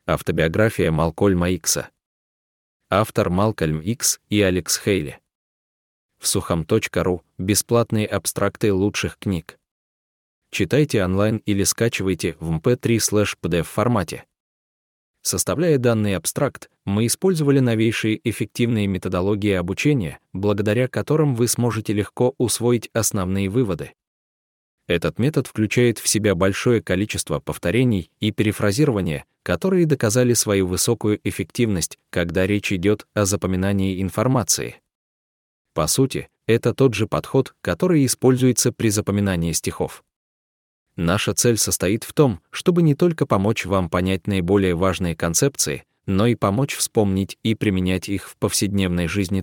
Автобиография Малкольма Икса. Автор Малкольм Икс и Алекс Хейли. В сухом.ру бесплатные абстракты лучших книг. Читайте онлайн или скачивайте в mp3/pdf формате. Составляя данный абстракт, мы использовали новейшие эффективные методологии обучения, благодаря которым вы сможете легко усвоить основные выводы. Этот метод включает в себя большое количество повторений и перефразирования, которые доказали свою высокую эффективность, когда речь идет о запоминании информации. По сути, это тот же подход, который используется при запоминании стихов. Наша цель состоит в том, чтобы не только помочь вам понять наиболее важные концепции, но и помочь вспомнить и применять их в повседневной жизни.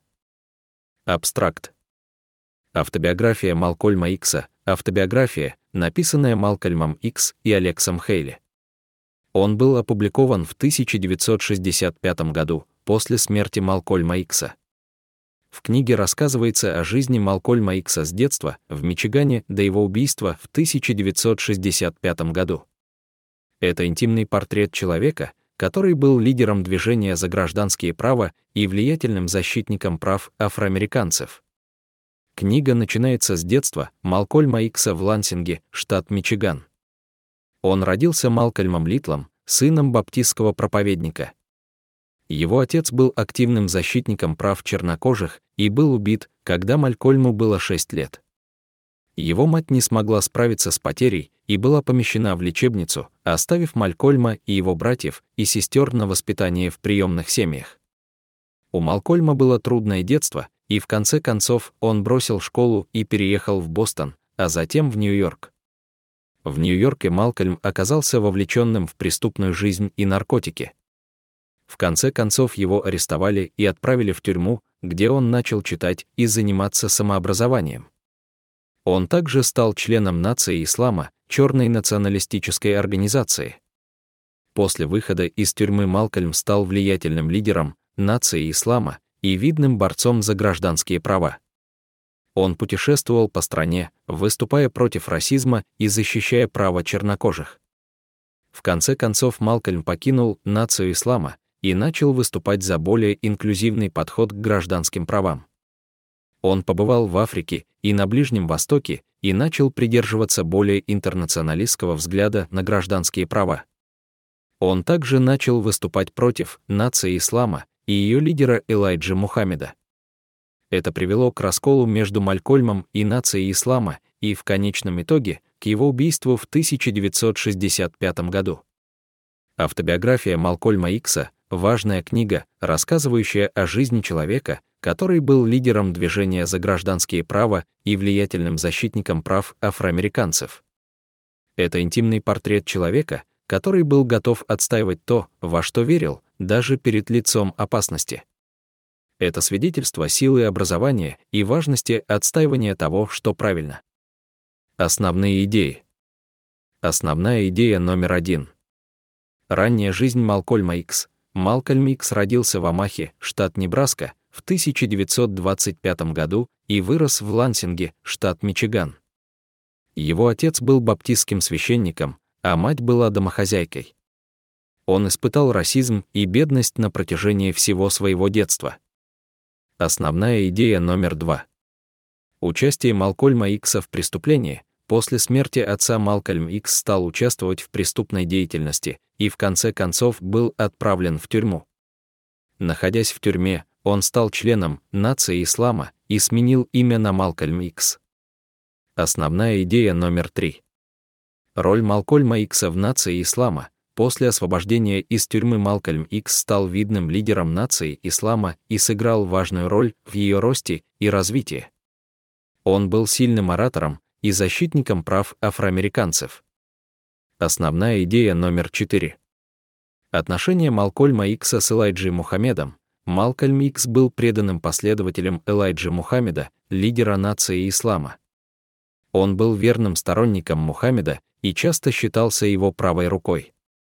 Абстракт. Автобиография Малкольма Икса. Автобиография, написанная Малкольмом Икс и Алексом Хейли. Он был опубликован в 1965 году, после смерти Малкольма Икса. В книге рассказывается о жизни Малкольма Икса с детства в Мичигане до его убийства в 1965 году. Это интимный портрет человека, который был лидером движения за гражданские права и влиятельным защитником прав афроамериканцев. Книга начинается с детства Малкольма Икса в Лансинге, штат Мичиган. Он родился Малкольмом Литлом, сыном баптистского проповедника. Его отец был активным защитником прав чернокожих и был убит, когда Малкольму было 6 лет. Его мать не смогла справиться с потерей и была помещена в лечебницу, оставив Малкольма и его братьев и сестер на воспитание в приемных семьях. У Малкольма было трудное детство, и в конце концов он бросил школу и переехал в Бостон, а затем в Нью-Йорк. В Нью-Йорке Малкольм оказался вовлеченным в преступную жизнь и наркотики. В конце концов его арестовали и отправили в тюрьму, где он начал читать и заниматься самообразованием. Он также стал членом Нации Ислама, черной националистической организации. После выхода из тюрьмы Малкольм стал влиятельным лидером Нации Ислама и видным борцом за гражданские права. Он путешествовал по стране, выступая против расизма и защищая права чернокожих. В конце концов Малкольм покинул Нацию Ислама и начал выступать за более инклюзивный подход к гражданским правам. Он побывал в Африке и на Ближнем Востоке и начал придерживаться более интернационалистского взгляда на гражданские права. Он также начал выступать против Нации Ислама и ее лидера Элайджи Мухаммеда. Это привело к расколу между Малкольмом и Нацией Ислама и, в конечном итоге, к его убийству в 1965 году. Автобиография Малкольма Икса — важная книга, рассказывающая о жизни человека, который был лидером движения за гражданские права и влиятельным защитником прав афроамериканцев. Это интимный портрет человека, который был готов отстаивать то, во что верил, даже перед лицом опасности. Это свидетельство силы образования и важности отстаивания того, что правильно. Основные идеи. Основная идея номер 1. Ранняя жизнь Малкольма Икс. Малкольм Икс родился в Омахе, штат Небраска, в 1925 году и вырос в Лансинге, штат Мичиган. Его отец был баптистским священником, а мать была домохозяйкой. Он испытал расизм и бедность на протяжении всего своего детства. Основная идея номер 2. Участие Малкольма Икса в преступлении. После смерти отца Малкольм Икс стал участвовать в преступной деятельности и в конце концов был отправлен в тюрьму. Находясь в тюрьме, он стал членом Нации Ислама и сменил имя на Малкольм Икс. Основная идея номер 3. Роль Малкольма Икса в Нации Ислама. После освобождения из тюрьмы Малкольм Икс стал видным лидером Нации Ислама и сыграл важную роль в ее росте и развитии. Он был сильным оратором и защитником прав афроамериканцев. Основная идея номер 4. Отношения Малкольма Икса с Элайджей Мухаммедом. Малкольм Икс был преданным последователем Элайджи Мухаммеда, лидера Нации Ислама. Он был верным сторонником Мухаммеда и часто считался его правой рукой.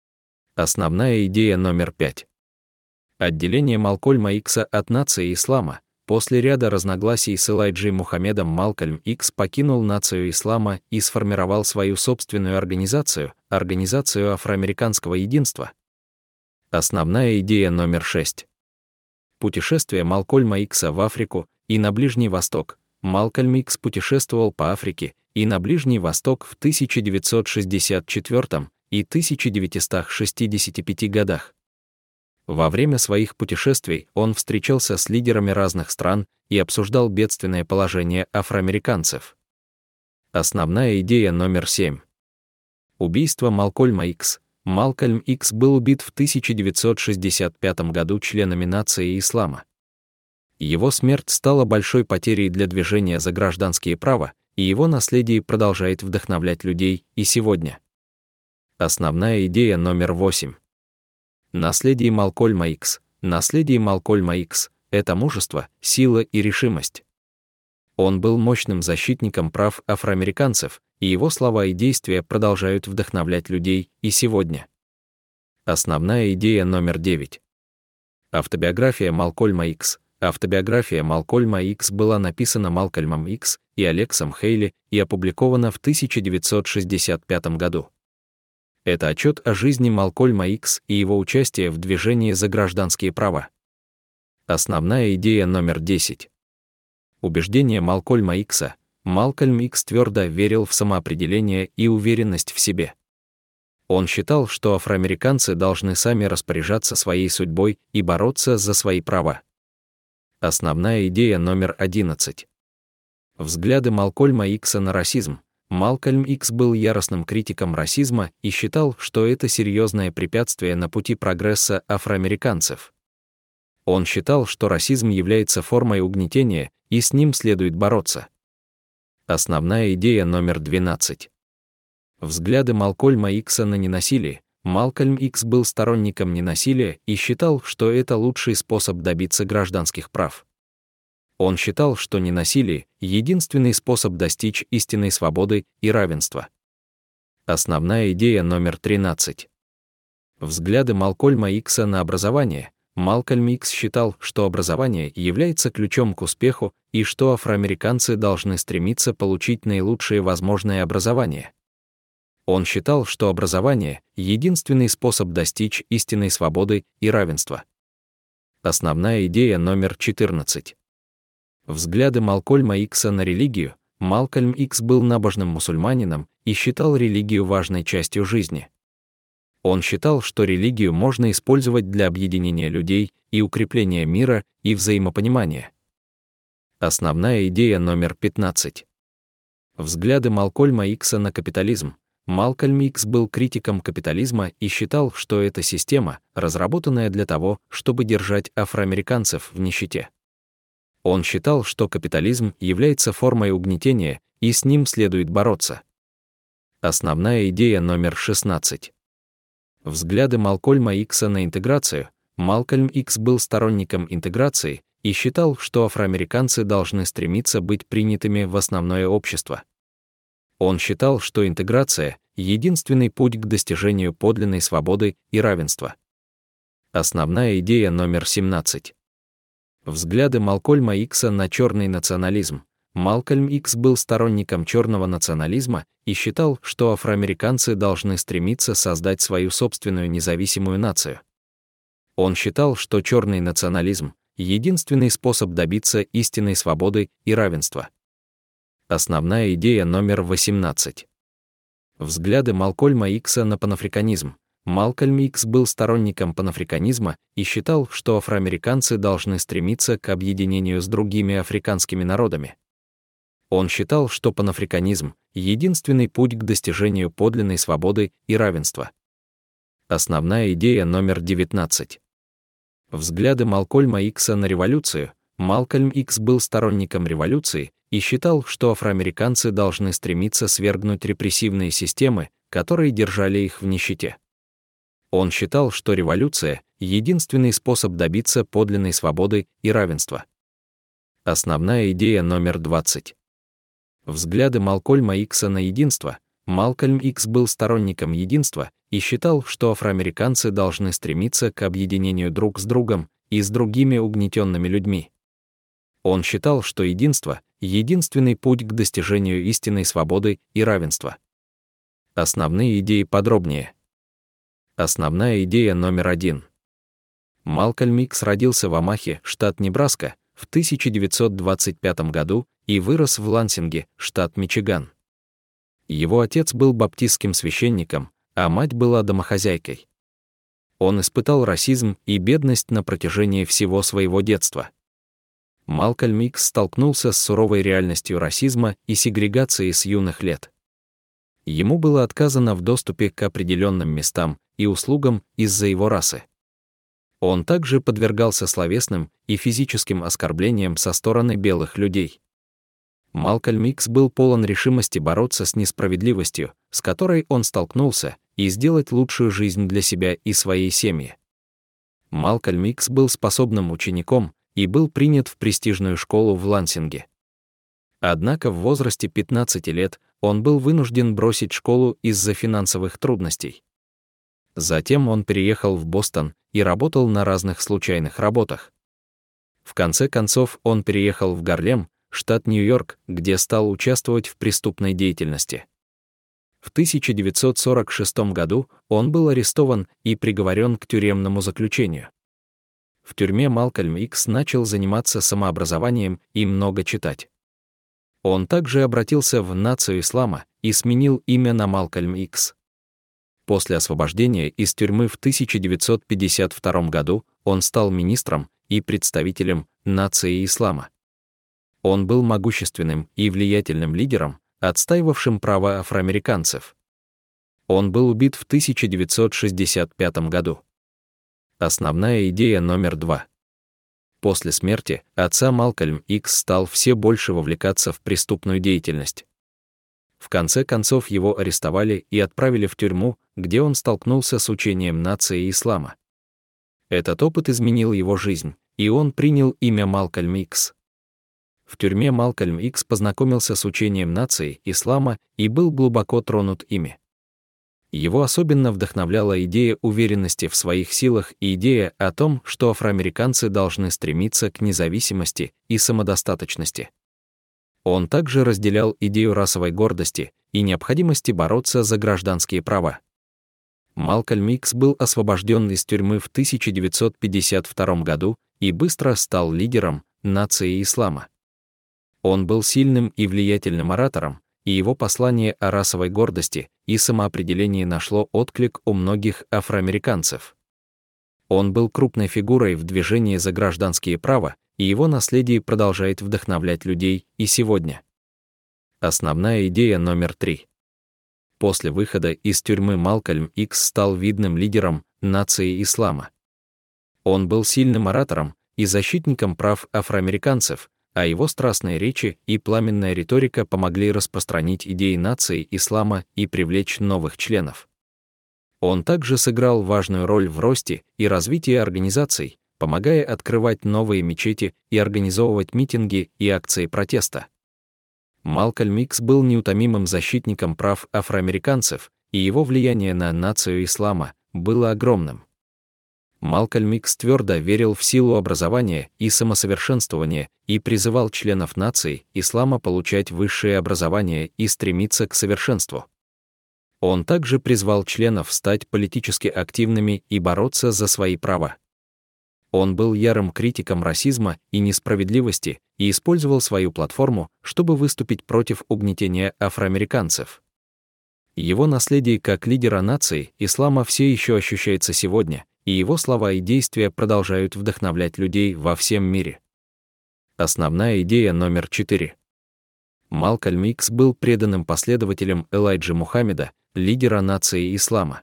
Основная идея номер 5. Отделение Малкольма Икса от Нации Ислама. После ряда разногласий с Элайджей Мухаммедом Малкольм Икс покинул Нацию Ислама и сформировал свою собственную организацию, Организацию афроамериканского единства. Основная идея номер 6. Путешествие Малкольма Икса в Африку и на Ближний Восток. Малкольм Икс путешествовал по Африке и на Ближний Восток в 1964 и 1965 годах. Во время своих путешествий он встречался с лидерами разных стран и обсуждал бедственное положение афроамериканцев. Основная идея номер 7. Убийство Малкольма Икс. Малкольм Икс был убит в 1965 году членами нации ислама. Его смерть стала большой потерей для движения за гражданские права, и его наследие продолжает вдохновлять людей и сегодня. Основная идея номер 8. Наследие Малкольма Икс. Наследие Малкольма Икс — это мужество, сила и решимость. Он был мощным защитником прав афроамериканцев, и его слова и действия продолжают вдохновлять людей и сегодня. Основная идея номер 9. Автобиография Малкольма Икс. Автобиография Малкольма Икс была написана Малкольмом Икс и Алексом Хейли и опубликована в 1965 году. Это отчет о жизни Малкольма Икс и его участия в движении за гражданские права. Основная идея номер 10. Убеждение Малкольма Икса. Малкольм Икс твердо верил в самоопределение и уверенность в себе. Он считал, что афроамериканцы должны сами распоряжаться своей судьбой и бороться за свои права. Основная идея номер 11. Взгляды Малкольма Икса на расизм. Малкольм Икс был яростным критиком расизма и считал, что это серьезное препятствие на пути прогресса афроамериканцев. Он считал, что расизм является формой угнетения, и с ним следует бороться. Основная идея номер 12. Взгляды Малкольма Икса на ненасилие. Малкольм Икс был сторонником ненасилия и считал, что это лучший способ добиться гражданских прав. Он считал, что ненасилие — единственный способ достичь истинной свободы и равенства. Основная идея номер 13. Взгляды Малкольма Икса на образование. Малкольм Икс считал, что образование является ключом к успеху и что афроамериканцы должны стремиться получить наилучшее возможное образование. Он считал, что образование — единственный способ достичь истинной свободы и равенства. Основная идея номер 14. Взгляды Малкольма Икса на религию. Малкольм Икс был набожным мусульманином и считал религию важной частью жизни. Он считал, что религию можно использовать для объединения людей и укрепления мира и взаимопонимания. Основная идея номер 15. Взгляды Малкольма Икса на капитализм. Малкольм Икс был критиком капитализма и считал, что это система, разработанная для того, чтобы держать афроамериканцев в нищете. Он считал, что капитализм является формой угнетения, и с ним следует бороться. Основная идея номер 16. Взгляды Малкольма Икса на интеграцию. Малкольм Икс был сторонником интеграции и считал, что афроамериканцы должны стремиться быть принятыми в основное общество. Он считал, что интеграция — единственный путь к достижению подлинной свободы и равенства. Основная идея номер 17. Взгляды Малкольма Икса на черный национализм. Малкольм Икс был сторонником черного национализма и считал, что афроамериканцы должны стремиться создать свою собственную независимую нацию. Он считал, что черный национализм — единственный способ добиться истинной свободы и равенства. Основная идея номер 18. Взгляды Малкольма Икса на панафриканизм. Малкольм Икс был сторонником панафриканизма и считал, что афроамериканцы должны стремиться к объединению с другими африканскими народами. Он считал, что панафриканизм — единственный путь к достижению подлинной свободы и равенства. Основная идея номер 19. Взгляды Малкольма Икса на революцию. Малкольм Икс был сторонником революции и считал, что афроамериканцы должны стремиться свергнуть репрессивные системы, которые держали их в нищете. Он считал, что революция — единственный способ добиться подлинной свободы и равенства. Основная идея номер 20. Взгляды Малкольма Икса на единство. Малкольм Икс был сторонником единства и считал, что афроамериканцы должны стремиться к объединению друг с другом и с другими угнетенными людьми. Он считал, что единство — единственный путь к достижению истинной свободы и равенства. Основные идеи подробнее. Основная идея номер 1. Малкольм Икс родился в Омахе, штат Небраска, в 1925 году и вырос в Лансинге, штат Мичиган. Его отец был баптистским священником, а мать была домохозяйкой. Он испытал расизм и бедность на протяжении всего своего детства. Малкольм Икс столкнулся с суровой реальностью расизма и сегрегации с юных лет. Ему было отказано в доступе к определенным местам и услугам из-за его расы. Он также подвергался словесным и физическим оскорблениям со стороны белых людей. Малкольм Икс был полон решимости бороться с несправедливостью, с которой он столкнулся, и сделать лучшую жизнь для себя и своей семьи. Малкольм Икс был способным учеником и был принят в престижную школу в Лансинге. Однако в возрасте 15 лет он был вынужден бросить школу из-за финансовых трудностей. Затем он переехал в Бостон и работал на разных случайных работах. В конце концов он переехал в Гарлем, штат Нью-Йорк, где стал участвовать в преступной деятельности. В 1946 году он был арестован и приговорен к тюремному заключению. В тюрьме Малкольм Икс начал заниматься самообразованием и много читать. Он также обратился в нацию ислама и сменил имя на Малкольм Икс. После освобождения из тюрьмы в 1952 году он стал министром и представителем нации ислама. Он был могущественным и влиятельным лидером, отстаивавшим права афроамериканцев. Он был убит в 1965 году. Основная идея номер 2. После смерти отца Малкольм Икс стал все больше вовлекаться в преступную деятельность. В конце концов его арестовали и отправили в тюрьму, где он столкнулся с учением нации ислама. Этот опыт изменил его жизнь, и он принял имя Малкольм Икс. В тюрьме Малкольм Икс познакомился с учением нации ислама и был глубоко тронут ими. Его особенно вдохновляла идея уверенности в своих силах и идея о том, что афроамериканцы должны стремиться к независимости и самодостаточности. Он также разделял идею расовой гордости и необходимости бороться за гражданские права. Малкольм Икс был освобожден из тюрьмы в 1952 году и быстро стал лидером нации ислама. Он был сильным и влиятельным оратором, и его послание о расовой гордости и самоопределении нашло отклик у многих афроамериканцев. Он был крупной фигурой в движении за гражданские права, и его наследие продолжает вдохновлять людей и сегодня. Основная идея номер 3. После выхода из тюрьмы Малкольм Икс стал видным лидером нации ислама. Он был сильным оратором и защитником прав афроамериканцев, а его страстные речи и пламенная риторика помогли распространить идеи нации ислама и привлечь новых членов. Он также сыграл важную роль в росте и развитии организаций, помогая открывать новые мечети и организовывать митинги и акции протеста. Малкольм Икс был неутомимым защитником прав афроамериканцев, и его влияние на нацию ислама было огромным. Малкольм Икс твердо верил в силу образования и самосовершенствования и призывал членов нации ислама получать высшее образование и стремиться к совершенству. Он также призвал членов стать политически активными и бороться за свои права. Он был ярым критиком расизма и несправедливости и использовал свою платформу, чтобы выступить против угнетения афроамериканцев. Его наследие как лидера нации ислама все еще ощущается сегодня, и его слова и действия продолжают вдохновлять людей во всем мире. Основная идея номер 4. Малкольм Икс был преданным последователем Элайджи Мухаммеда, лидера нации ислама.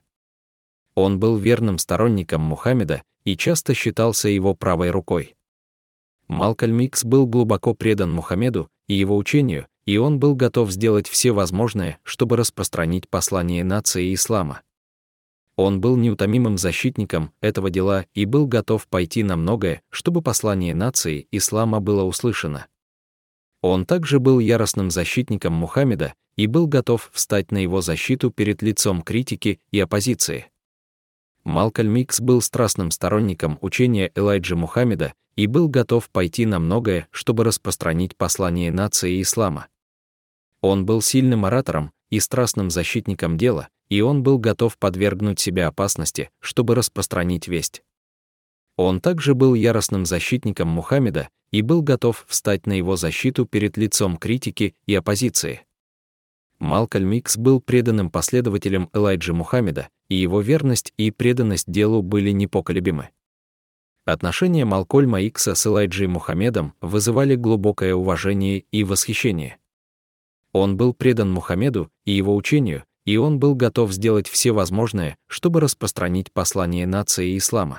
Он был верным сторонником Мухаммеда и часто считался его правой рукой. Малкольм Икс был глубоко предан Мухаммеду и его учению, и он был готов сделать все возможное, чтобы распространить послание нации ислама. Он был неутомимым защитником этого дела и был готов пойти на многое, чтобы послание нации ислама было услышано. Он также был яростным защитником Мухаммеда и был готов встать на его защиту перед лицом критики и оппозиции. Малкольм Икс был страстным сторонником учения Элайджи Мухаммеда и был готов пойти на многое, чтобы распространить послание нации ислама. Он был сильным оратором и страстным защитником дела, и он был готов подвергнуть себя опасности, чтобы распространить весть. Он также был яростным защитником Мухаммеда и был готов встать на его защиту перед лицом критики и оппозиции. Малкольм Икс был преданным последователем Элайджи Мухаммеда, и его верность и преданность делу были непоколебимы. Отношения Малкольма Икса с Элайджей Мухаммедом вызывали глубокое уважение и восхищение. Он был предан Мухаммеду и его учению, и он был готов сделать все возможное, чтобы распространить послание нации ислама.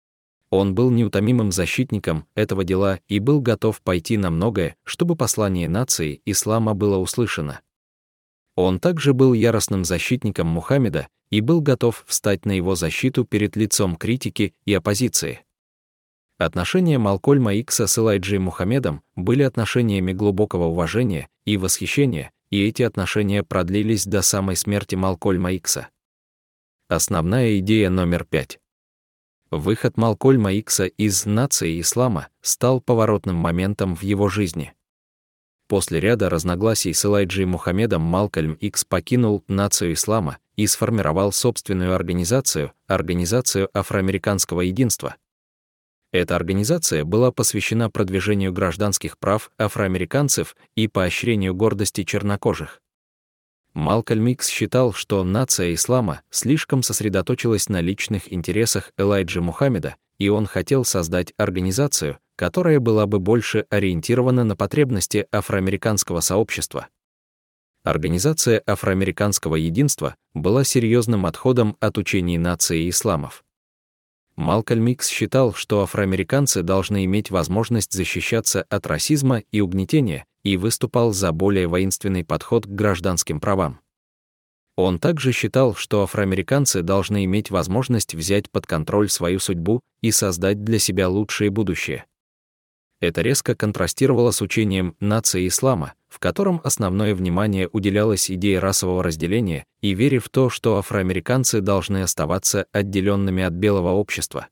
Он был неутомимым защитником этого дела и был готов пойти на многое, чтобы послание нации ислама было услышано. Он также был яростным защитником Мухаммеда и был готов встать на его защиту перед лицом критики и оппозиции. Отношения Малкольма Икса с Элайджей Мухаммедом были отношениями глубокого уважения и восхищения, и эти отношения продлились до самой смерти Малкольма Икса. Основная идея номер 5. Выход Малкольма Икса из нации ислама стал поворотным моментом в его жизни. После ряда разногласий с Элайджей Мухаммедом Малкольм Икс покинул нацию ислама и сформировал собственную организацию Афроамериканского единства. Эта организация была посвящена продвижению гражданских прав афроамериканцев и поощрению гордости чернокожих. Малкольм Икс считал, что нация ислама слишком сосредоточилась на личных интересах Элайджи Мухаммеда, и он хотел создать организацию, которая была бы больше ориентирована на потребности афроамериканского сообщества. Организация Афроамериканского единства была серьезным отходом от учений нации исламов. Малкольм Икс считал, что афроамериканцы должны иметь возможность защищаться от расизма и угнетения, и выступал за более воинственный подход к гражданским правам. Он также считал, что афроамериканцы должны иметь возможность взять под контроль свою судьбу и создать для себя лучшее будущее. Это резко контрастировало с учением нации ислама, в котором основное внимание уделялось идее расового разделения и вере в то, что афроамериканцы должны оставаться отделенными от белого общества.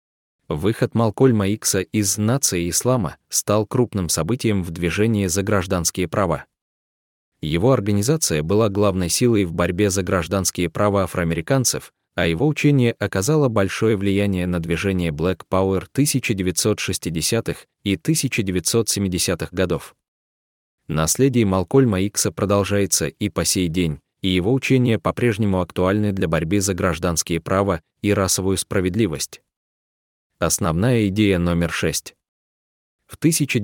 Выход Малкольма Икса из нации ислама стал крупным событием в движении за гражданские права. Его организация была главной силой в борьбе за гражданские права афроамериканцев, а его учение оказало большое влияние на движение Black Power 1960-х и 1970-х годов. Наследие Малкольма Икса продолжается и по сей день, и его учения по-прежнему актуальны для борьбы за гражданские права и расовую справедливость. Основная идея номер 6. В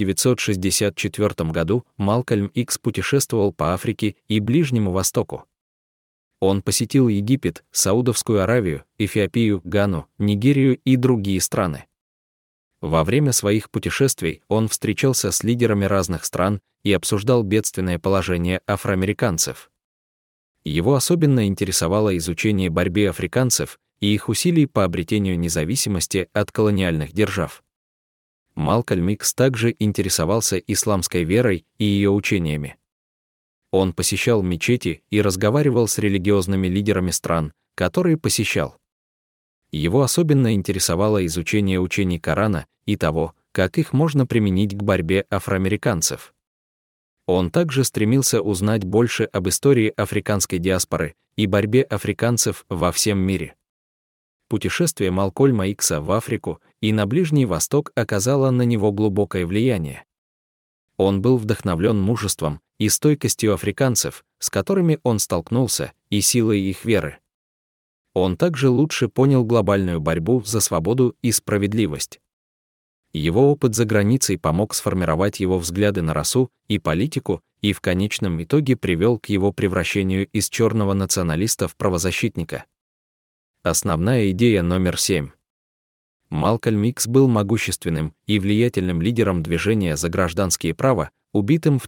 1964 году Малкольм Икс путешествовал по Африке и Ближнему Востоку. Он посетил Египет, Саудовскую Аравию, Эфиопию, Гану, Нигерию и другие страны. Во время своих путешествий он встречался с лидерами разных стран и обсуждал бедственное положение афроамериканцев. Его особенно интересовало изучение борьбы африканцев и их усилий по обретению независимости от колониальных держав. Малкольм Икс также интересовался исламской верой и ее учениями. Он посещал мечети и разговаривал с религиозными лидерами стран, которые посещал. Его особенно интересовало изучение учений Корана и того, как их можно применить к борьбе афроамериканцев. Он также стремился узнать больше об истории африканской диаспоры и борьбе африканцев во всем мире. Путешествие Малкольма Икса в Африку и на Ближний Восток оказало на него глубокое влияние. Он был вдохновлен мужеством и стойкостью африканцев, с которыми он столкнулся, и силой их веры. Он также лучше понял глобальную борьбу за свободу и справедливость. Его опыт за границей помог сформировать его взгляды на расу и политику и в конечном итоге привел к его превращению из черного националиста в правозащитника. Основная идея номер 7. Малкольм Икс был могущественным и влиятельным лидером движения за гражданские права, убитым в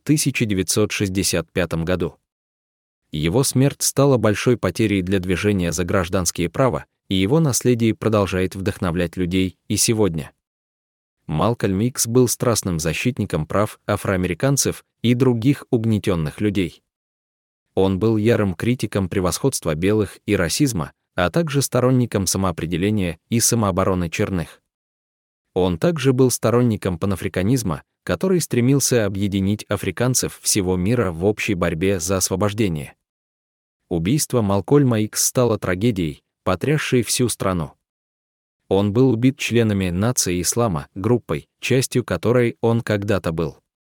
1965 году. Его смерть стала большой потерей для движения за гражданские права, и его наследие продолжает вдохновлять людей и сегодня. Малкольм Икс был страстным защитником прав афроамериканцев и других угнетенных людей. Он был ярым критиком превосходства белых и расизма, а также сторонником самоопределения и самообороны черных. Он также был сторонником панафриканизма, который стремился объединить африканцев всего мира в общей борьбе за освобождение. Убийство Малкольма Икс стало трагедией, потрясшей всю страну. Он был убит членами нации ислама, группой, частью которой он когда-то был.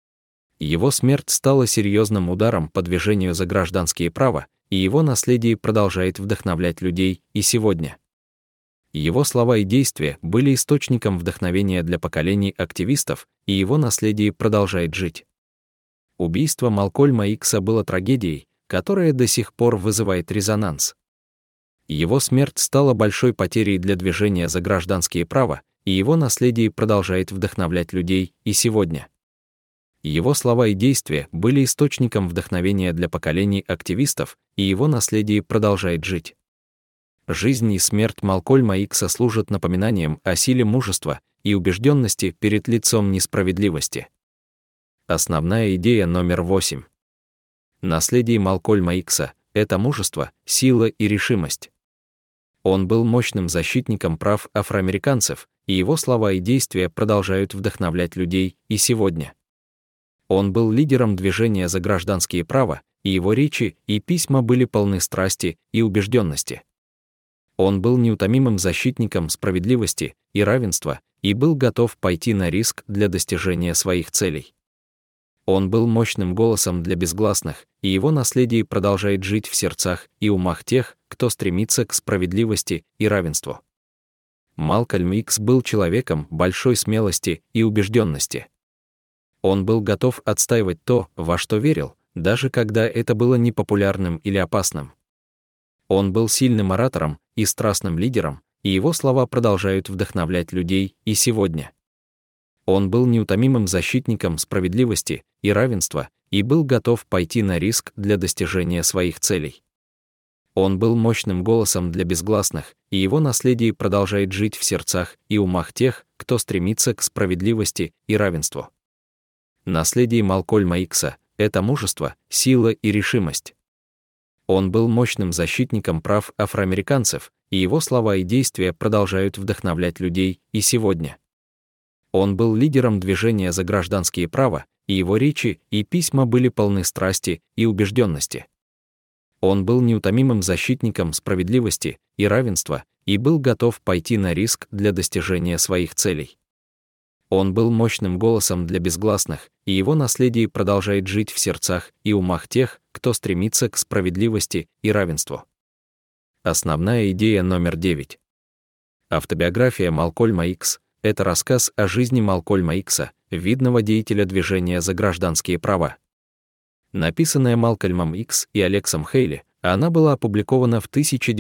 Его смерть стала серьезным ударом по движению за гражданские права, и его наследие продолжает вдохновлять людей и сегодня. Его слова и действия были источником вдохновения для поколений активистов, и его наследие продолжает жить. Убийство Малкольма Икса было трагедией, которая до сих пор вызывает резонанс. Его смерть стала большой потерей для движения за гражданские права, и его наследие продолжает вдохновлять людей и сегодня. Его слова и действия были источником вдохновения для поколений активистов, и его наследие продолжает жить. Жизнь и смерть Малкольма Икса служат напоминанием о силе мужества и убежденности перед лицом несправедливости. Основная идея номер 8. Наследие Малкольма Икса — это мужество, сила и решимость. Он был мощным защитником прав афроамериканцев, и его слова и действия продолжают вдохновлять людей и сегодня. Он был лидером движения за гражданские права, и его речи и письма были полны страсти и убежденности. Он был неутомимым защитником справедливости и равенства и был готов пойти на риск для достижения своих целей. Он был мощным голосом для безгласных, и его наследие продолжает жить в сердцах и умах тех, кто стремится к справедливости и равенству. Малкольм Икс был человеком большой смелости и убежденности. Он был готов отстаивать то, во что верил, даже когда это было непопулярным или опасным. Он был сильным оратором и страстным лидером, и его слова продолжают вдохновлять людей и сегодня. Он был неутомимым защитником справедливости и равенства и был готов пойти на риск для достижения своих целей. Он был мощным голосом для безгласных, и его наследие продолжает жить в сердцах и умах тех, кто стремится к справедливости и равенству. Наследие Малкольма Икса — это мужество, сила и решимость. Он был мощным защитником прав афроамериканцев, и его слова и действия продолжают вдохновлять людей и сегодня. Он был лидером движения за гражданские права, и его речи и письма были полны страсти и убежденности. Он был неутомимым защитником справедливости и равенства и был готов пойти на риск для достижения своих целей. Он был мощным голосом для безгласных, и его наследие продолжает жить в сердцах и умах тех, кто стремится к справедливости и равенству. Основная идея номер 9. Автобиография Малкольма Икс — это рассказ о жизни Малкольма Икса, видного деятеля движения за гражданские права. Написанная Малкольмом Икс и Алексом Хейли, она была опубликована в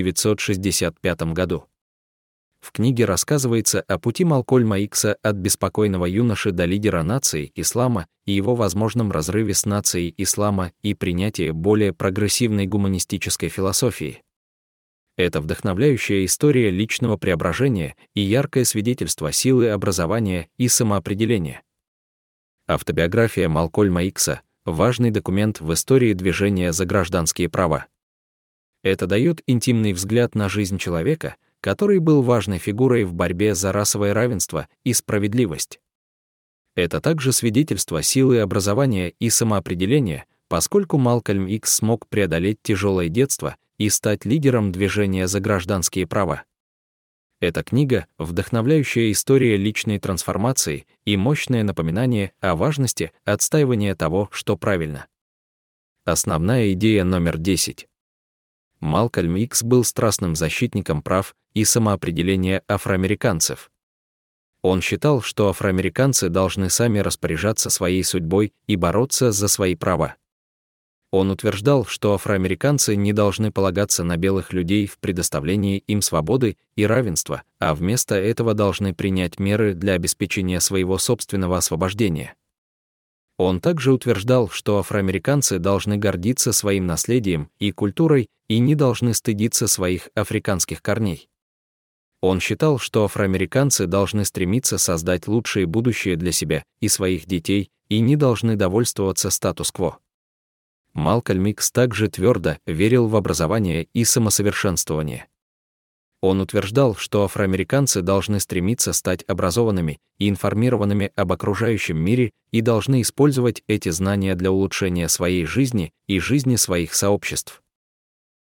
1965 году. В книге рассказывается о пути Малкольма Икса от беспокойного юноши до лидера нации ислама и его возможном разрыве с нацией ислама и принятии более прогрессивной гуманистической философии. Это вдохновляющая история личного преображения и яркое свидетельство силы образования и самоопределения. Автобиография Малкольма Икса — важный документ в истории движения за гражданские права. Это дает интимный взгляд на жизнь человека, который был важной фигурой в борьбе за расовое равенство и справедливость. Это также свидетельство силы образования и самоопределения, поскольку Малкольм Икс смог преодолеть тяжелое детство и стать лидером движения за гражданские права. Эта книга — вдохновляющая история личной трансформации и мощное напоминание о важности отстаивания того, что правильно. Основная идея номер 10. Малкольм Икс был страстным защитником прав и самоопределения афроамериканцев. Он считал, что афроамериканцы должны сами распоряжаться своей судьбой и бороться за свои права. Он утверждал, что афроамериканцы не должны полагаться на белых людей в предоставлении им свободы и равенства, а вместо этого должны принять меры для обеспечения своего собственного освобождения. Он также утверждал, что афроамериканцы должны гордиться своим наследием и культурой и не должны стыдиться своих африканских корней. Он считал, что афроамериканцы должны стремиться создать лучшее будущее для себя и своих детей и не должны довольствоваться статус-кво. Малкольм Икс также твердо верил в образование и самосовершенствование. Он утверждал, что афроамериканцы должны стремиться стать образованными и информированными об окружающем мире и должны использовать эти знания для улучшения своей жизни и жизни своих сообществ.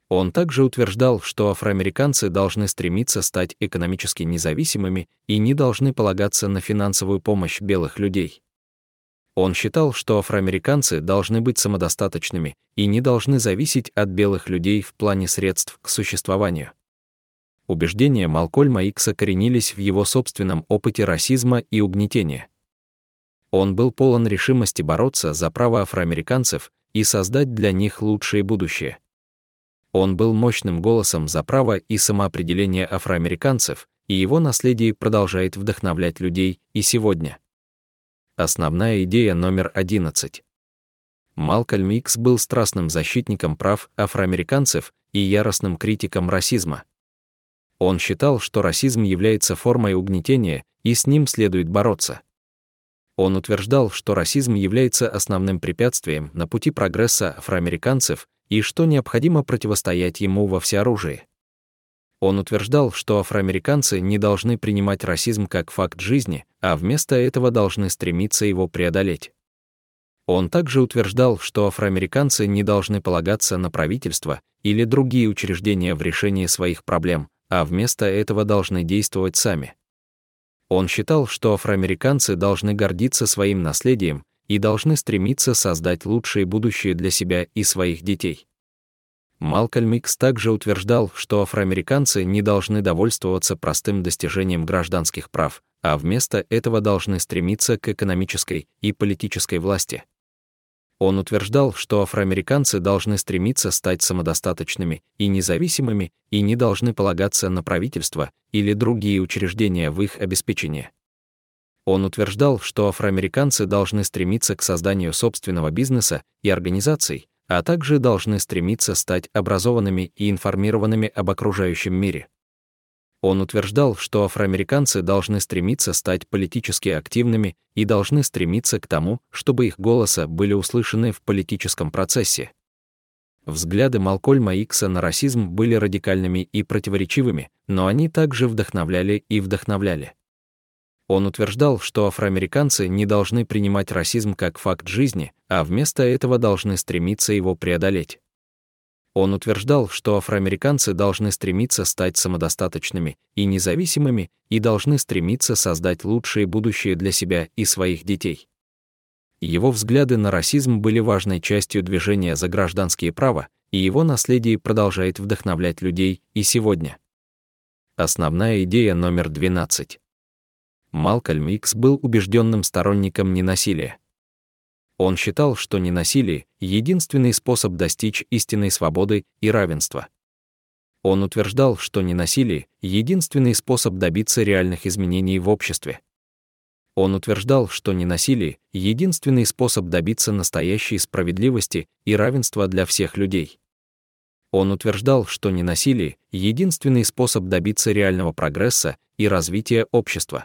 Он также утверждал, что афроамериканцы должны стремиться стать экономически независимыми и не должны полагаться на финансовую помощь белых людей. Он считал, что афроамериканцы должны быть самодостаточными и не должны зависеть от белых людей в плане средств к существованию. Убеждения Малкольма Икса коренились в его собственном опыте расизма и угнетения. Он был полон решимости бороться за права афроамериканцев и создать для них лучшее будущее. Он был мощным голосом за право и самоопределение афроамериканцев, и его наследие продолжает вдохновлять людей и сегодня. Основная идея номер 11. Малкольм Икс был страстным защитником прав афроамериканцев и яростным критиком расизма. Он считал, что расизм является формой угнетения, и с ним следует бороться. Он утверждал, что расизм является основным препятствием на пути прогресса афроамериканцев и что необходимо противостоять ему во всеоружии. Он утверждал, что афроамериканцы не должны принимать расизм как факт жизни, а вместо этого должны стремиться его преодолеть. Он также утверждал, что афроамериканцы не должны полагаться на правительство или другие учреждения в решении своих проблем, а вместо этого должны действовать сами. Он считал, что афроамериканцы должны гордиться своим наследием и должны стремиться создать лучшее будущее для себя и своих детей. Малкольм Икс также утверждал, что афроамериканцы не должны довольствоваться простым достижением гражданских прав, а вместо этого должны стремиться к экономической и политической власти. Он утверждал, что афроамериканцы должны стремиться стать самодостаточными и независимыми и не должны полагаться на правительство или другие учреждения в их обеспечении. Он утверждал, что афроамериканцы должны стремиться к созданию собственного бизнеса и организаций, а также должны стремиться стать образованными и информированными об окружающем мире. Он утверждал, что афроамериканцы должны стремиться стать политически активными и должны стремиться к тому, чтобы их голоса были услышаны в политическом процессе. Взгляды Малкольма Икса на расизм были радикальными и противоречивыми, но они также вдохновляли и вдохновляли. Он утверждал, что афроамериканцы не должны принимать расизм как факт жизни, а вместо этого должны стремиться его преодолеть. Он утверждал, что афроамериканцы должны стремиться стать самодостаточными и независимыми и должны стремиться создать лучшее будущее для себя и своих детей. Его взгляды на расизм были важной частью движения за гражданские права, и его наследие продолжает вдохновлять людей и сегодня. Основная идея номер 12. Малкольм Икс был убежденным сторонником ненасилия. Он считал, что ненасилие — единственный способ достичь истинной свободы и равенства. Он утверждал, что ненасилие — единственный способ добиться реальных изменений в обществе. Он утверждал, что ненасилие — единственный способ добиться настоящей справедливости и равенства для всех людей. Он утверждал, что ненасилие — единственный способ добиться реального прогресса и развития общества.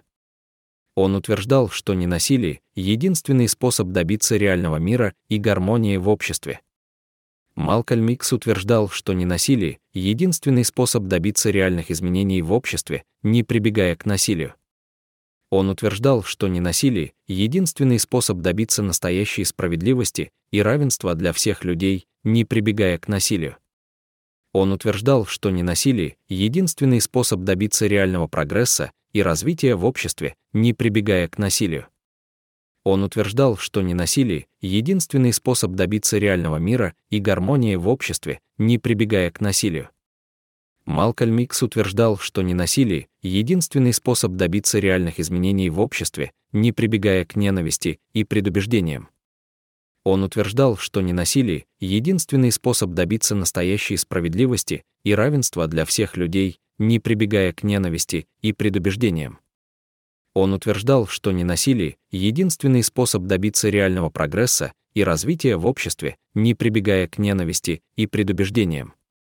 Он утверждал, что ненасилие — единственный способ добиться реального мира и гармонии в обществе. Малкольм Икс утверждал, что ненасилие — единственный способ добиться реальных изменений в обществе, не прибегая к насилию. Он утверждал, что ненасилие — единственный способ добиться настоящей справедливости и равенства для всех людей, не прибегая к насилию. Он утверждал, что ненасилие — единственный способ добиться реального прогресса и развития в обществе, не прибегая к насилию. Он утверждал, что ненасилие — единственный способ добиться реального мира и гармонии в обществе, не прибегая к насилию. Малкольм Икс утверждал, что ненасилие — единственный способ добиться реальных изменений в обществе, не прибегая к ненависти и предубеждениям. Он утверждал, что ненасилие — единственный способ добиться настоящей справедливости и равенства для всех людей, не прибегая к ненависти и предубеждениям. Он утверждал, что ненасилие — единственный способ добиться реального прогресса и развития в обществе, не прибегая к ненависти и предубеждениям.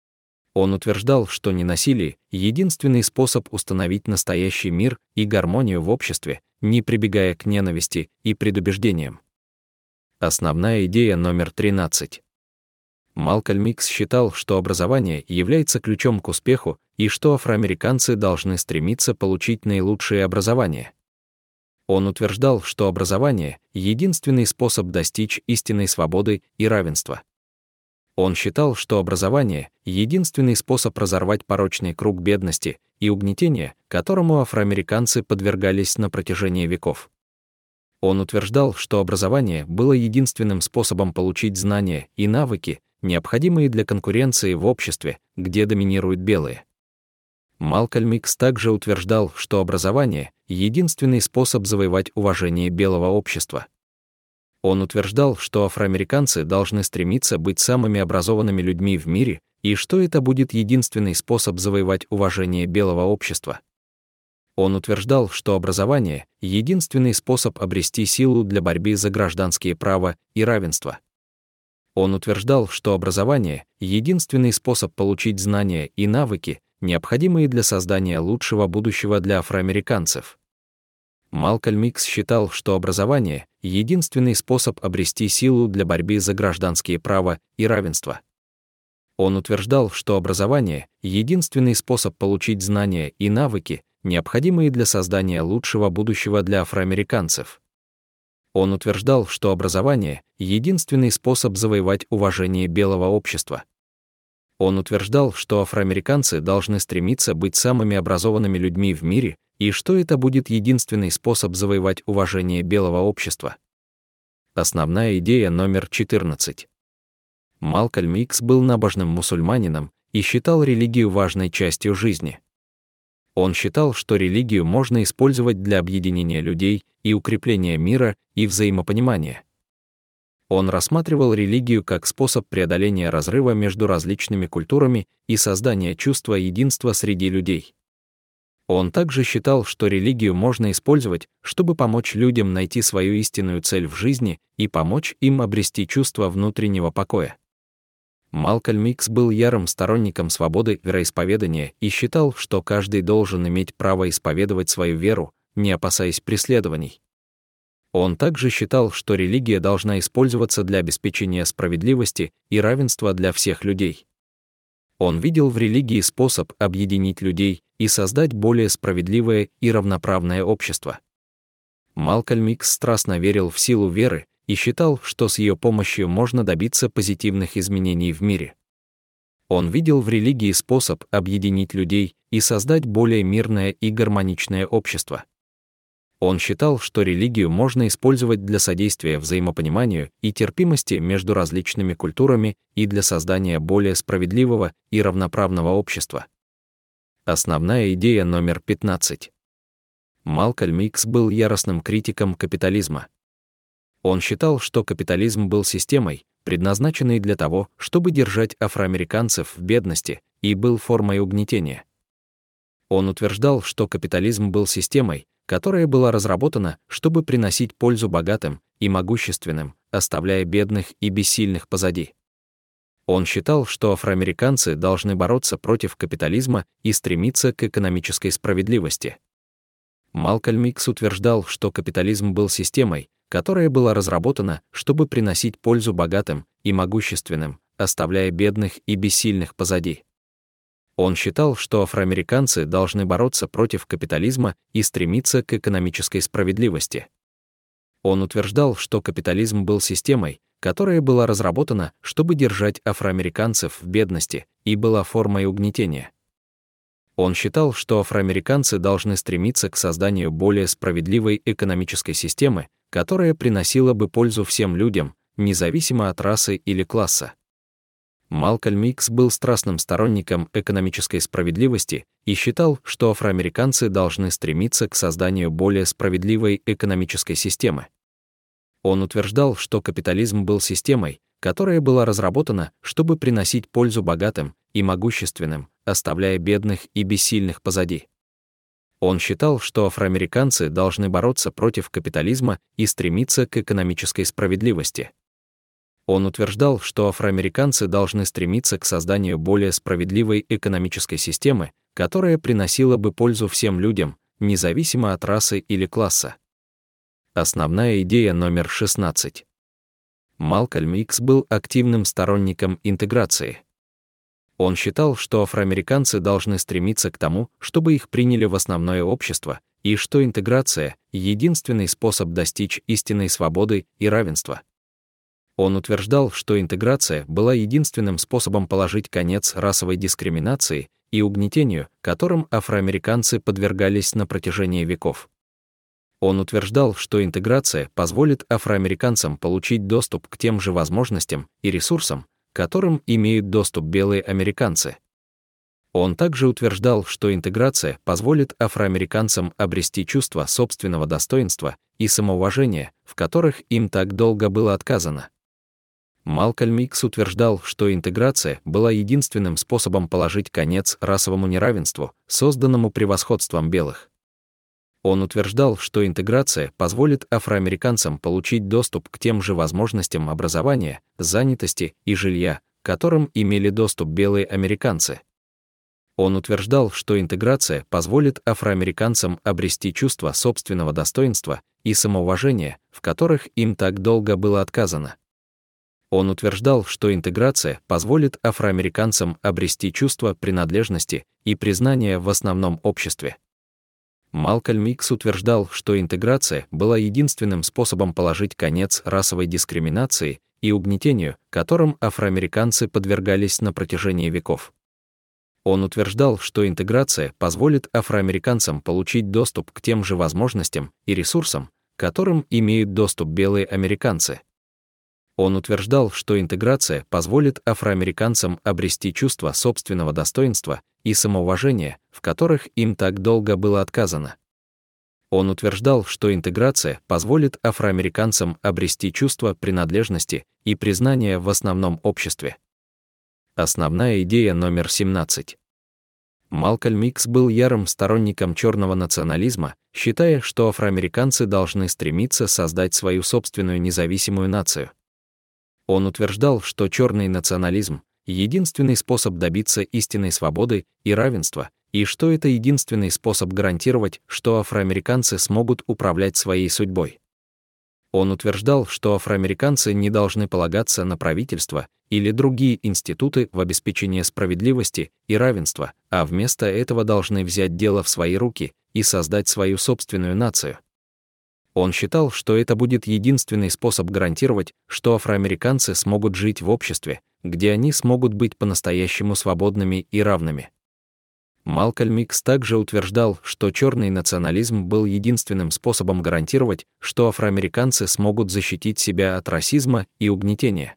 Он утверждал, что ненасилие — единственный способ установить настоящий мир и гармонию в обществе, не прибегая к ненависти и предубеждениям. Основная идея номер 13. Малкольм Икс считал, что образование является ключом к успеху и что афроамериканцы должны стремиться получить наилучшее образование. Он утверждал, что образование — единственный способ достичь истинной свободы и равенства. Он считал, что образование — единственный способ разорвать порочный круг бедности и угнетения, которому афроамериканцы подвергались на протяжении веков. Он утверждал, что образование было единственным способом получить знания и навыки, необходимые для конкуренции в обществе, где доминируют белые. Малкольм Икс также утверждал, что образование — единственный способ завоевать уважение белого общества. Он утверждал, что афроамериканцы должны стремиться быть самыми образованными людьми в мире и что это будет единственный способ завоевать уважение белого общества. Он утверждал, что образование — единственный способ обрести силу для борьбы за гражданские права и равенство. Он утверждал, что образование — единственный способ получить знания и навыки, необходимые для создания лучшего будущего для афроамериканцев. Малкольм Икс считал, что образование — единственный способ обрести силу для борьбы за гражданские права и равенство. Он утверждал, что образование — единственный способ получить знания и навыки, необходимые для создания лучшего будущего для афроамериканцев. Он утверждал, что образование — единственный способ завоевать уважение белого общества. Он утверждал, что афроамериканцы должны стремиться быть самыми образованными людьми в мире и что это будет единственный способ завоевать уважение белого общества. Основная идея номер 14. Малкольм Икс был набожным мусульманином и считал религию важной частью жизни. Он считал, что религию можно использовать для объединения людей и укрепления мира и взаимопонимания. Он рассматривал религию как способ преодоления разрыва между различными культурами и создания чувства единства среди людей. Он также считал, что религию можно использовать, чтобы помочь людям найти свою истинную цель в жизни и помочь им обрести чувство внутреннего покоя. Малкольм Икс был ярым сторонником свободы вероисповедания и считал, что каждый должен иметь право исповедовать свою веру, не опасаясь преследований. Он также считал, что религия должна использоваться для обеспечения справедливости и равенства для всех людей. Он видел в религии способ объединить людей и создать более справедливое и равноправное общество. Малкольм Икс страстно верил в силу веры и считал, что с ее помощью можно добиться позитивных изменений в мире. Он видел в религии способ объединить людей и создать более мирное и гармоничное общество. Он считал, что религию можно использовать для содействия взаимопониманию и терпимости между различными культурами и для создания более справедливого и равноправного общества. Основная идея номер 15. Малкольм Икс был яростным критиком капитализма. Он считал, что капитализм был системой, предназначенной для того, чтобы держать афроамериканцев в бедности, и был формой угнетения. Он утверждал, что капитализм был системой, которая была разработана, чтобы приносить пользу богатым и могущественным, оставляя бедных и бессильных позади. Он считал, что афроамериканцы должны бороться против капитализма и стремиться к экономической справедливости. Малкольм Икс утверждал, что капитализм был системой, которая была разработана, чтобы приносить пользу богатым и могущественным, оставляя бедных и бессильных позади. Он считал, что афроамериканцы должны бороться против капитализма и стремиться к экономической справедливости. Он утверждал, что капитализм был системой, которая была разработана, чтобы держать афроамериканцев в бедности, и была формой угнетения. Он считал, что афроамериканцы должны стремиться к созданию более справедливой экономической системы, которая приносила бы пользу всем людям, независимо от расы или класса. Малкольм Икс был страстным сторонником экономической справедливости и считал, что афроамериканцы должны стремиться к созданию более справедливой экономической системы. Он утверждал, что капитализм был системой, которая была разработана, чтобы приносить пользу богатым и могущественным, оставляя бедных и бессильных позади. Он считал, что афроамериканцы должны бороться против капитализма и стремиться к экономической справедливости. Он утверждал, что афроамериканцы должны стремиться к созданию более справедливой экономической системы, которая приносила бы пользу всем людям, независимо от расы или класса. Основная идея номер 16. Малкольм Икс был активным сторонником интеграции. Он считал, что афроамериканцы должны стремиться к тому, чтобы их приняли в основное общество, и что интеграция — единственный способ достичь истинной свободы и равенства. Он утверждал, что интеграция была единственным способом положить конец расовой дискриминации и угнетению, которым афроамериканцы подвергались на протяжении веков. Он утверждал, что интеграция позволит афроамериканцам получить доступ к тем же возможностям и ресурсам, к которым имеют доступ белые американцы. Он также утверждал, что интеграция позволит афроамериканцам обрести чувство собственного достоинства и самоуважения, в которых им так долго было отказано. Малкольм Икс утверждал, что интеграция была единственным способом положить конец расовому неравенству, созданному превосходством белых. Он утверждал, что интеграция позволит афроамериканцам получить доступ к тем же возможностям образования, занятости и жилья, к которым имели доступ белые американцы. Он утверждал, что интеграция позволит афроамериканцам обрести чувство собственного достоинства и самоуважения, в которых им так долго было отказано. Он утверждал, что интеграция позволит афроамериканцам обрести чувство принадлежности и признания в основном обществе. Малкольм Икс утверждал, что интеграция была единственным способом положить конец расовой дискриминации и угнетению, которым афроамериканцы подвергались на протяжении веков. Он утверждал, что интеграция позволит афроамериканцам получить доступ к тем же возможностям и ресурсам, к которым имеют доступ белые американцы. Он утверждал, что интеграция позволит афроамериканцам обрести чувство собственного достоинства и самоуважения, в которых им так долго было отказано. Он утверждал, что интеграция позволит афроамериканцам обрести чувство принадлежности и признания в основном обществе. Основная идея номер 17. Малкольм Икс был ярым сторонником черного национализма, считая, что афроамериканцы должны стремиться создать свою собственную независимую нацию. Он утверждал, что черный национализм — единственный способ добиться истинной свободы и равенства, и что это единственный способ гарантировать, что афроамериканцы смогут управлять своей судьбой. Он утверждал, что афроамериканцы не должны полагаться на правительство или другие институты в обеспечении справедливости и равенства, а вместо этого должны взять дело в свои руки и создать свою собственную нацию. Он считал, что это будет единственный способ гарантировать, что афроамериканцы смогут жить в обществе, где они смогут быть по-настоящему свободными и равными. Малкольм Икс также утверждал, что черный национализм был единственным способом гарантировать, что афроамериканцы смогут защитить себя от расизма и угнетения.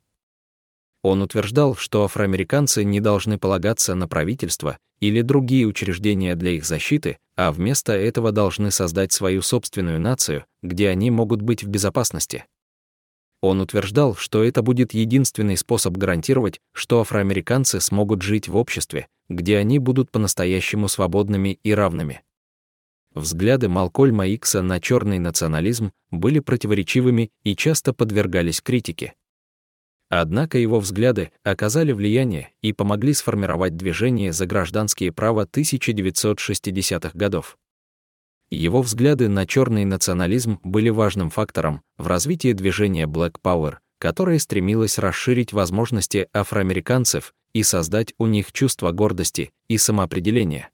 Он утверждал, что афроамериканцы не должны полагаться на правительство или другие учреждения для их защиты, а вместо этого должны создать свою собственную нацию, где они могут быть в безопасности. Он утверждал, что это будет единственный способ гарантировать, что афроамериканцы смогут жить в обществе, где они будут по-настоящему свободными и равными. Взгляды Малкольма Икса на черный национализм были противоречивыми и часто подвергались критике. Однако его взгляды оказали влияние и помогли сформировать движение за гражданские права 1960-х годов. Его взгляды на черный национализм были важным фактором в развитии движения Black Power, которое стремилось расширить возможности афроамериканцев и создать у них чувство гордости и самоопределения.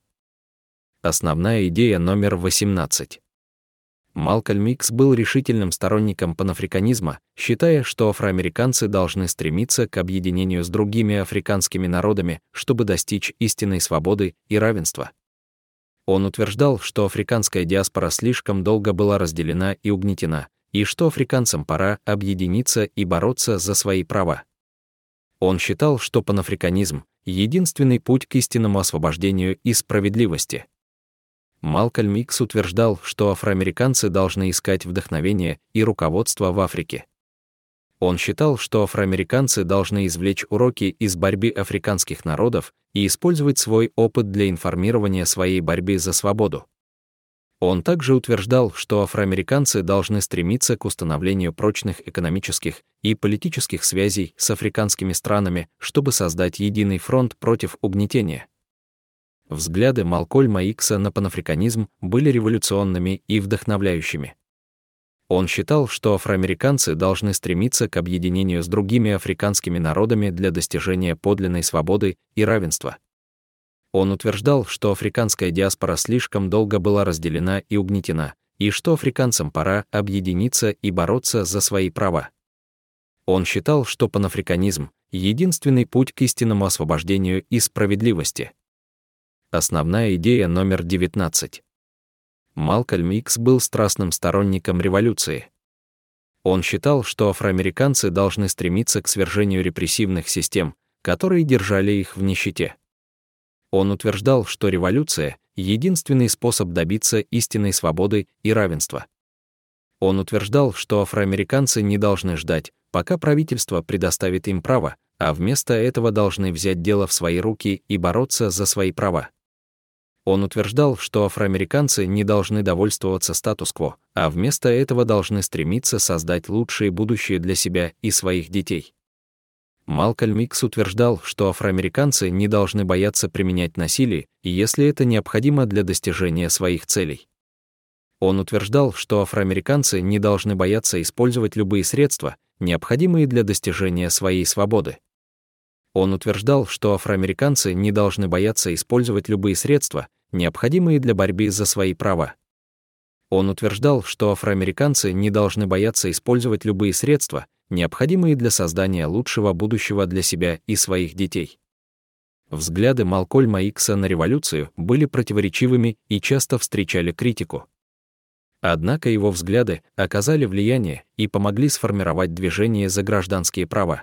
Основная идея номер 18. Малкольм Икс был решительным сторонником панафриканизма, считая, что афроамериканцы должны стремиться к объединению с другими африканскими народами, чтобы достичь истинной свободы и равенства. Он утверждал, что африканская диаспора слишком долго была разделена и угнетена, и что африканцам пора объединиться и бороться за свои права. Он считал, что панафриканизм — единственный путь к истинному освобождению и справедливости. Малкольм Икс утверждал, что афроамериканцы должны искать вдохновение и руководство в Африке. Он считал, что афроамериканцы должны извлечь уроки из борьбы африканских народов и использовать свой опыт для информирования своей борьбы за свободу. Он также утверждал, что афроамериканцы должны стремиться к установлению прочных экономических и политических связей с африканскими странами, чтобы создать единый фронт против угнетения. Взгляды Малкольма Икса на панафриканизм были революционными и вдохновляющими. Он считал, что афроамериканцы должны стремиться к объединению с другими африканскими народами для достижения подлинной свободы и равенства. Он утверждал, что африканская диаспора слишком долго была разделена и угнетена, и что африканцам пора объединиться и бороться за свои права. Он считал, что панафриканизм — единственный путь к истинному освобождению и справедливости. Основная идея номер 19. Малкольм Икс был страстным сторонником революции. Он считал, что афроамериканцы должны стремиться к свержению репрессивных систем, которые держали их в нищете. Он утверждал, что революция — единственный способ добиться истинной свободы и равенства. Он утверждал, что афроамериканцы не должны ждать, пока правительство предоставит им право, а вместо этого должны взять дело в свои руки и бороться за свои права. Он утверждал, что афроамериканцы не должны довольствоваться статус-кво, а вместо этого должны стремиться создать лучшее будущее для себя и своих детей. Малкольм Икс утверждал, что афроамериканцы не должны бояться применять насилие, если это необходимо для достижения своих целей. Он утверждал, что афроамериканцы не должны бояться использовать любые средства, необходимые для достижения своей свободы. Он утверждал, что афроамериканцы не должны бояться использовать любые средства, необходимые для борьбы за свои права. Он утверждал, что афроамериканцы не должны бояться использовать любые средства, необходимые для создания лучшего будущего для себя и своих детей. Взгляды Малкольма Икса на революцию были противоречивыми и часто встречали критику. Однако его взгляды оказали влияние и помогли сформировать движение за гражданские права.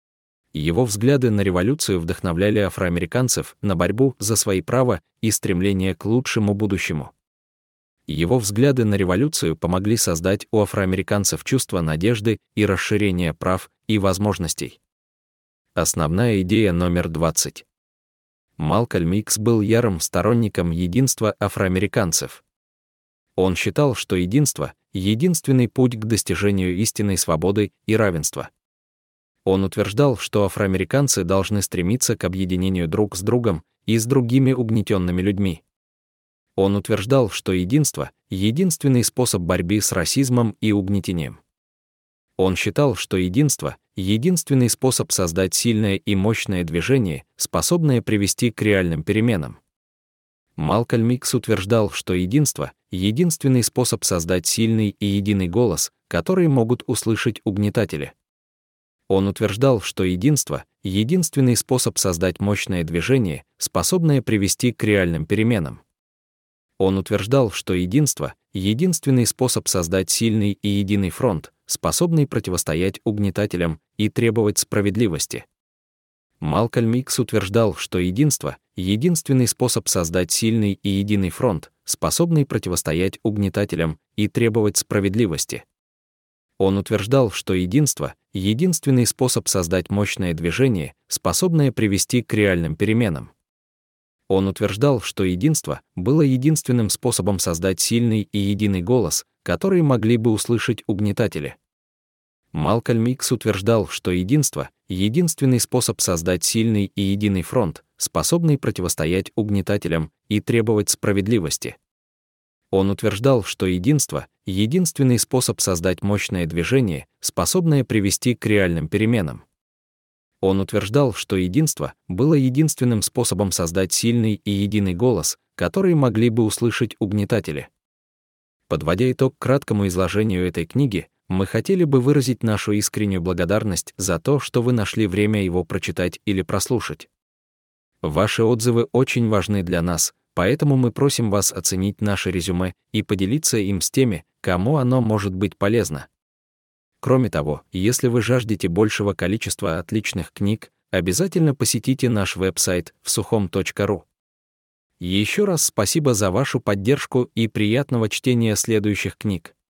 Его взгляды на революцию вдохновляли афроамериканцев на борьбу за свои права и стремление к лучшему будущему. Его взгляды на революцию помогли создать у афроамериканцев чувство надежды и расширения прав и возможностей. Основная идея номер 20. Малкольм Икс был ярым сторонником единства афроамериканцев. Он считал, что единство — единственный путь к достижению истинной свободы и равенства. Он утверждал, что афроамериканцы должны стремиться к объединению друг с другом и с другими угнетенными людьми. Он утверждал, что единство — единственный способ борьбы с расизмом и угнетением. Он считал, что единство — единственный способ создать сильное и мощное движение, способное привести к реальным переменам. Малкольм Икс утверждал, что единство — единственный способ создать сильный и единый голос, который могут услышать угнетатели. Он утверждал, что единство — единственный способ создать мощное движение, способное привести к реальным переменам. Он утверждал, что единство — единственный способ создать сильный и единый фронт, способный противостоять угнетателям и требовать справедливости. Малкольм Икс утверждал, что единство — единственный способ создать сильный и единый фронт, способный противостоять угнетателям и требовать справедливости. Он утверждал, что единство — единственный способ создать мощное движение, способное привести к реальным переменам. Он утверждал, что единство было единственным способом создать сильный и единый голос, который могли бы услышать угнетатели. Малкольм Икс утверждал, что единство — единственный способ создать сильный и единый фронт, способный противостоять угнетателям и требовать справедливости. Он утверждал, что единство — единственный способ создать мощное движение, способное привести к реальным переменам. Он утверждал, что единство было единственным способом создать сильный и единый голос, который могли бы услышать угнетатели. Подводя итог краткому изложению этой книги, мы хотели бы выразить нашу искреннюю благодарность за то, что вы нашли время его прочитать или прослушать. Ваши отзывы очень важны для нас, поэтому мы просим вас оценить наше резюме и поделиться им с теми, кому оно может быть полезно. Кроме того, если вы жаждете большего количества отличных книг, обязательно посетите наш веб-сайт vsuchom.ru. Еще раз спасибо за вашу поддержку и приятного чтения следующих книг.